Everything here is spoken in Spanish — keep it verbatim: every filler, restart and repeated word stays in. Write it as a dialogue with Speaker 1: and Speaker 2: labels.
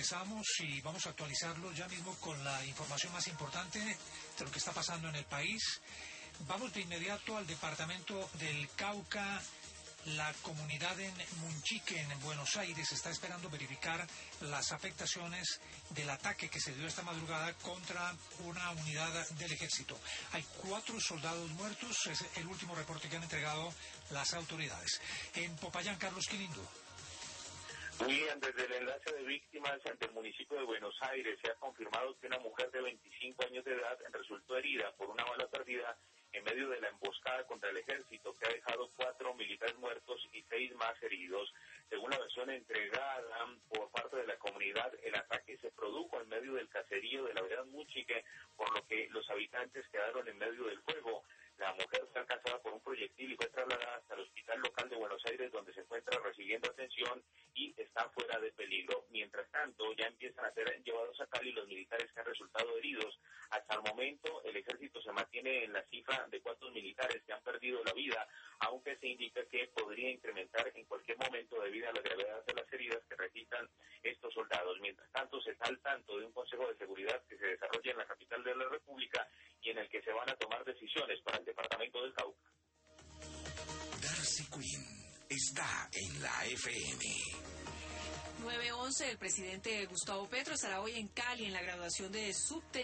Speaker 1: regresamos y vamos a actualizarlo ya mismo con la información más importante de lo que está pasando en el país. Vamos de inmediato al departamento del Cauca. La comunidad en Munchique, en Buenos Aires, está esperando verificar las afectaciones del ataque que se dio esta madrugada contra una unidad del ejército. Hay cuatro soldados muertos, es el último reporte que han entregado las autoridades. En Popayán, Carlos Quilindo.
Speaker 2: Muy bien, desde el enlace de víctimas del municipio de Buenos Aires se ha confirmado que una mujer de veinticinco años de edad resultó herida por una bala perdida en medio de la emboscada contra el ejército, que ha dejado cuatro militares muertos y seis más heridos. Según la versión entregada por parte de la comunidad, el ataque se produjo en medio del caserío de la vereda Munchique, por lo que los habitantes quedaron en medio del fuego. La mujer fue alcanzada por un proyectil y fue trasladada hasta el hospital local de Buenos Aires, donde se encuentra recibiendo atención y está fuera de peligro. Mientras tanto, ya empiezan a ser llevados a Cali los militares que han resultado heridos. Hasta el momento, el ejército se mantiene en la cifra de cuatro militares que han perdido la vida, aunque se indica que podría incrementar en cualquier momento debido a la gravedad de las heridas que registran estos soldados. Mientras tanto, se está al tanto de un Consejo de Seguridad que se desarrolla en la capital de la República y en el que se van a tomar decisiones para el departamento del Cauca.
Speaker 3: Darcy Quinn está en la F M.
Speaker 4: nueve once, el presidente Gustavo Petro estará hoy en Cali en la graduación de subteniente.